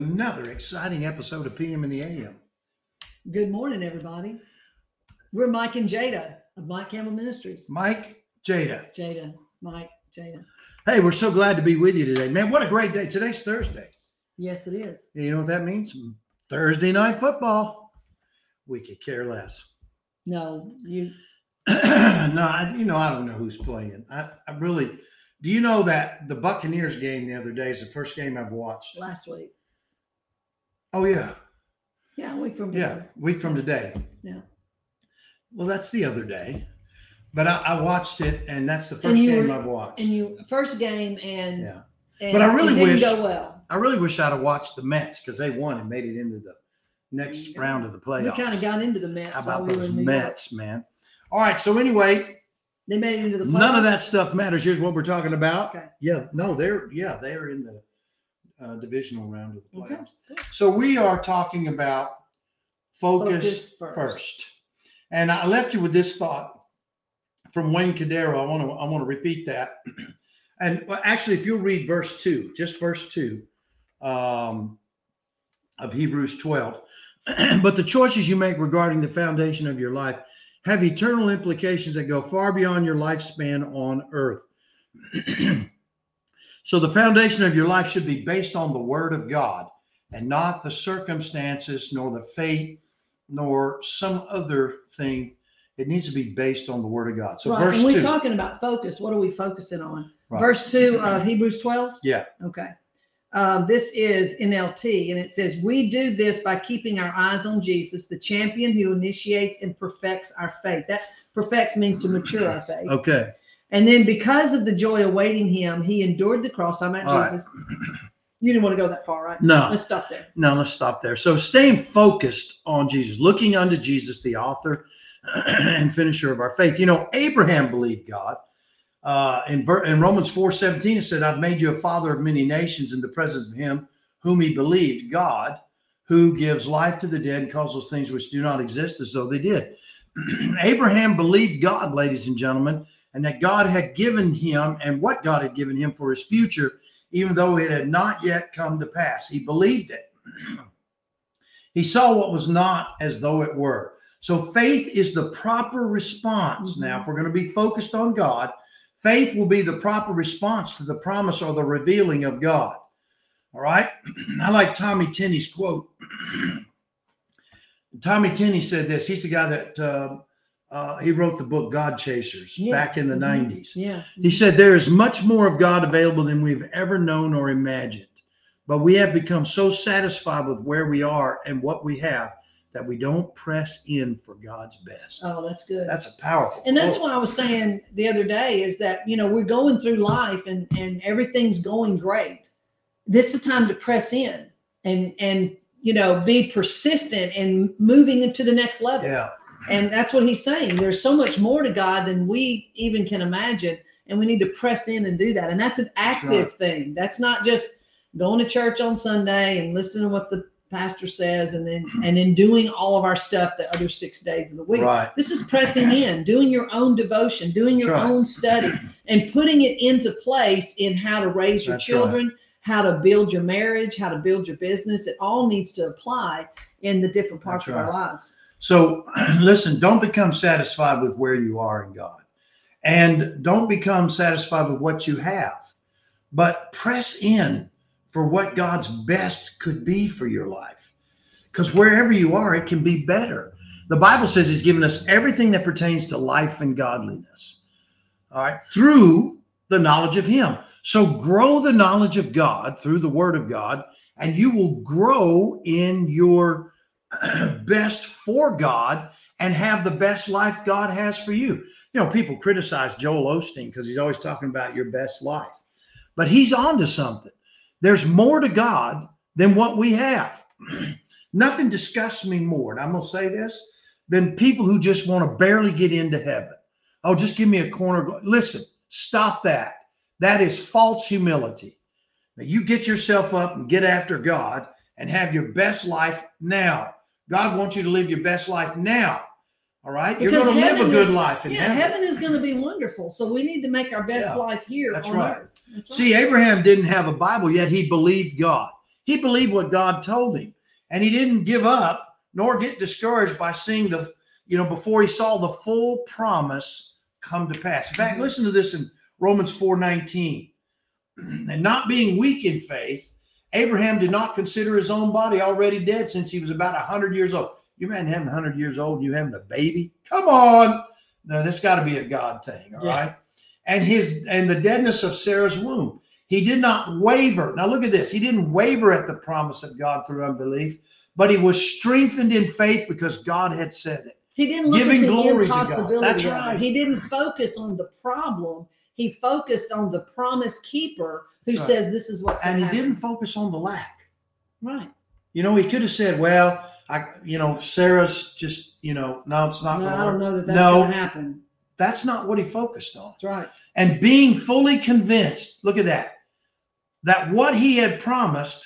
Another exciting episode of PM in the AM. Good morning, everybody. We're Mike and Jada of Mike Campbell Ministries. Mike, Jada. Jada, Mike, Jada. Hey, we're so glad to be with you today. Man, what a great day. Today's Thursday. Yes, it is. You know what that means? Thursday night football. We could care less. No, you. I don't know who's playing. I really, do you know that the Buccaneers game the other day is the first game I've watched? Last week. Oh, yeah. Yeah, a week from today. Yeah, week from today. Yeah. Well, that's the other day. But I watched it, and that's the first game I've watched. And you first game, and yeah. And but I really it didn't wish go well. I really wish I'd have watched the Mets because they won and made it into the next round of the playoffs. We kind of got into the Mets. How about those Mets, man? All right. So anyway, they made it into the playoffs. None of that stuff matters. Here's what we're talking about. Okay. Yeah. No, they're in the divisional round of the playoffs. Okay. So we are talking about focus first. And I left you with this thought from Wayne Cadero. I want to repeat that. And actually, if you'll read verse 2, just verse 2 of Hebrews 12. But the choices you make regarding the foundation of your life have eternal implications that go far beyond your lifespan on earth. So the foundation of your life should be based on the word of God and not the circumstances, nor the fate, nor some other thing. It needs to be based on the word of God. So verse 2. When we're talking about focus, what are we focusing on? Right. Verse 2 of Hebrews 12? Yeah. Okay. This is NLT, and it says, we do this by keeping our eyes on Jesus, the champion who initiates and perfects our faith. That perfects means to mature our faith. Okay. And then because of the joy awaiting him, he endured the cross. I'm at Jesus. Right. You didn't want to go that far, right? No. Let's stop there. No, let's stop there. So staying focused on Jesus, looking unto Jesus, the author and finisher of our faith. You know, Abraham believed God. In Romans 4:17, it said, I've made you a father of many nations in the presence of him whom he believed, God, who gives life to the dead and calls those things which do not exist as though they did. Abraham believed God, ladies and gentlemen, and that God had given him and what God had given him for his future, even though it had not yet come to pass. He believed it. He saw what was not as though it were. So faith is the proper response. Mm-hmm. Now, if we're going to be focused on God, faith will be the proper response to the promise or the revealing of God. All right. I like Tommy Tenney's quote. Tommy Tenney said this. He's the guy that he wrote the book God Chasers back in the 90s. Yeah. He said, there is much more of God available than we've ever known or imagined. But we have become so satisfied with where we are and what we have that we don't press in for God's best. Oh, that's good. That's a powerful And that's quote. what I was saying the other day is that, you know, we're going through life and everything's going great. This is the time to press in and you know, be persistent and moving into the next level. Yeah. And that's what he's saying. There's so much more to God than we even can imagine. And we need to press in and do that. And that's an active thing. That's not just going to church on Sunday and listening to what the pastor says and then doing all of our stuff the other 6 days of the week. Right. This is pressing in, doing your own devotion, doing your own study, and putting it into place in how to raise your children, how to build your marriage, how to build your business. It all needs to apply in the different parts of our lives. So listen, don't become satisfied with where you are in God, and don't become satisfied with what you have, but press in for what God's best could be for your life. Because wherever you are, it can be better. The Bible says he's given us everything that pertains to life and godliness, all right, through the knowledge of him. So grow the knowledge of God through the word of God, and you will grow in your best for God and have the best life God has for you. You know, people criticize Joel Osteen because he's always talking about your best life, but he's onto something. There's more to God than what we have. Nothing disgusts me more, and I'm going to say this, than people who just want to barely get into heaven. Oh, just give me a corner. Listen, stop that. That is false humility. Now, you get yourself up and get after God and have your best life now. God wants you to live your best life now. All right? Because you're going to live a good life in heaven. Heaven is going to be wonderful. So we need to make our best life here That's on right. earth. That's right. See, Abraham didn't have a Bible, yet he believed God. He believed what God told him, and he didn't give up nor get discouraged by seeing before he saw the full promise come to pass. In fact, listen to this in Romans 4:19. And not being weak in faith, Abraham did not consider his own body already dead since he was about 100 years old. You man having 100 years old and you having a baby? Come on. No, this got to be a God thing, all right? And the deadness of Sarah's womb. He did not waver. Now look at this. He didn't waver at the promise of God through unbelief, but he was strengthened in faith because God had said it. He didn't look Giving at the glory to God. impossibility. That's right. He didn't focus on the problem. He focused on the promise keeper who That's right. says this is what's going And to he happen. didn't focus on the lack. Right. He could have said, well, Sarah's just, no, it's not No, going to I don't work. know that that's going to happen. That's not what he focused on. That's right. And being fully convinced, look at that what he had promised,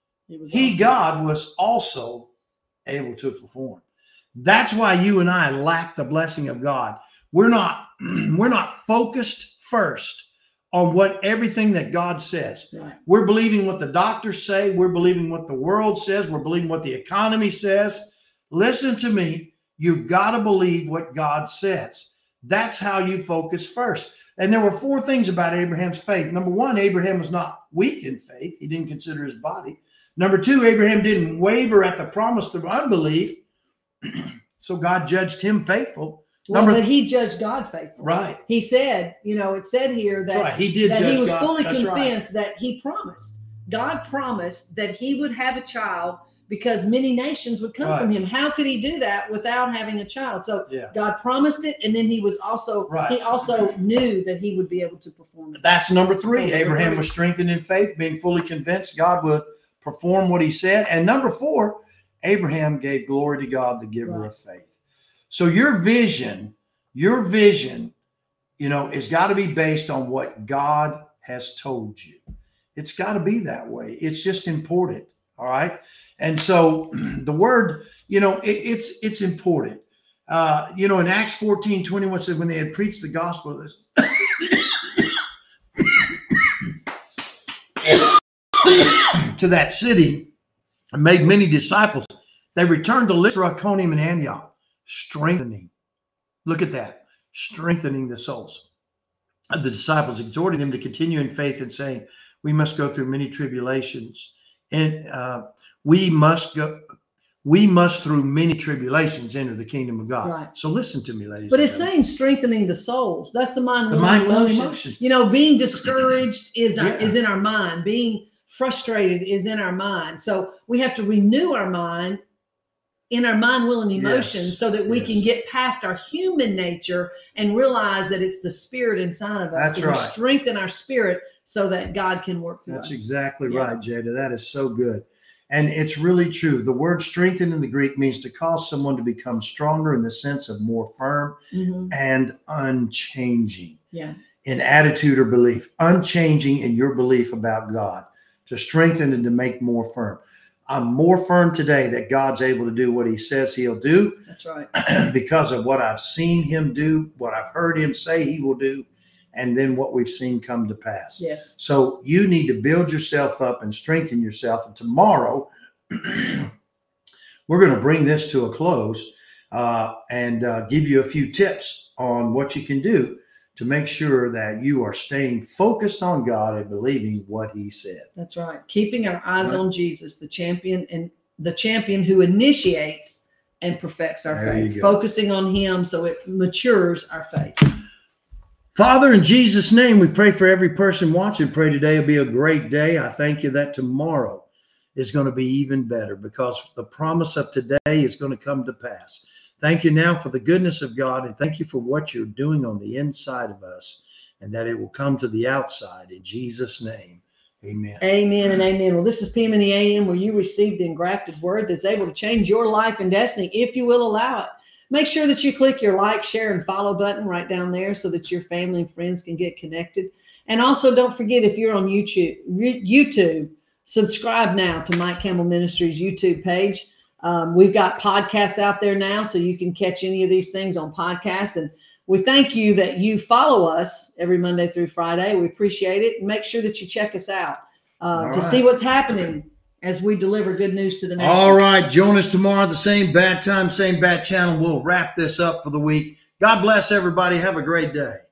God was also able to perform. That's why you and I lack the blessing of God. We're not focused first on everything that God says. Right. We're believing what the doctors say. We're believing what the world says. We're believing what the economy says. Listen to me. You've got to believe what God says. That's how you focus first. And there were 4 things about Abraham's faith. Number 1, Abraham was not weak in faith. He didn't consider his body. Number 2, Abraham didn't waver at the promise through unbelief. So God judged him faithful. But he judged God faithful. Right. He said, it said here that, right. He did that judge he was God. fully That's convinced right. that he promised. God promised that he would have a child because many nations would come from him. How could he do that without having a child? So God promised it, and then he also knew that he would be able to perform it. That's number 3. Abraham was strengthened in faith, being fully convinced God would perform what he said. And number 4, Abraham gave glory to God, the giver of faith. So your vision, has got to be based on what God has told you. It's got to be that way. It's just important. All right. And so the word, it's important. In Acts 14:21 said when they had preached the gospel, to that city and made many disciples, they returned to Lystra, Iconium, and Antioch, strengthening. Look at that. Strengthening the souls of the disciples, exhorting them to continue in faith and saying, we must go through many tribulations. And we must through many tribulations enter the kingdom of God. Right. So listen to me, ladies. But it's saying strengthening the souls. That's the mind, will, and emotion. Being discouraged is in our mind. Being frustrated is in our mind. So we have to renew our mind in our mind, will, and emotions so that we can get past our human nature and realize that it's the spirit inside of us. That's right. Strengthen our spirit so that God can work through us. That's exactly right, Jada. That is so good. And it's really true. The word strengthen in the Greek means to cause someone to become stronger in the sense of more firm and unchanging in attitude or belief, unchanging in your belief about God, to strengthen and to make more firm. I'm more firm today that God's able to do what he says he'll do. That's right. Because of what I've seen him do, what I've heard him say he will do, and then what we've seen come to pass. Yes. So you need to build yourself up and strengthen yourself. And tomorrow, we're going to bring this to a close and give you a few tips on what you can do to make sure that you are staying focused on God and believing what he said. That's right. Keeping our eyes on Jesus, the champion who initiates and perfects our faith. Focusing on him so it matures our faith. Father, in Jesus' name, we pray for every person watching. Pray today will be a great day. I thank you that tomorrow is going to be even better because the promise of today is going to come to pass. Thank you now for the goodness of God, and thank you for what you're doing on the inside of us, and that it will come to the outside. In Jesus' name, amen. Amen and amen. Well, this is PM in the AM, where you receive the engrafted word that's able to change your life and destiny if you will allow it. Make sure that you click your like, share, and follow button right down there so that your family and friends can get connected. And also, don't forget, if you're on YouTube, subscribe now to Mike Campbell Ministries YouTube page. We've got podcasts out there now, so you can catch any of these things on podcasts. And we thank you that you follow us every Monday through Friday. We appreciate it. And make sure that you check us out to see what's happening as we deliver good news to the nation. All right. Join us tomorrow, the same bad time, same bad channel. We'll wrap this up for the week. God bless everybody. Have a great day.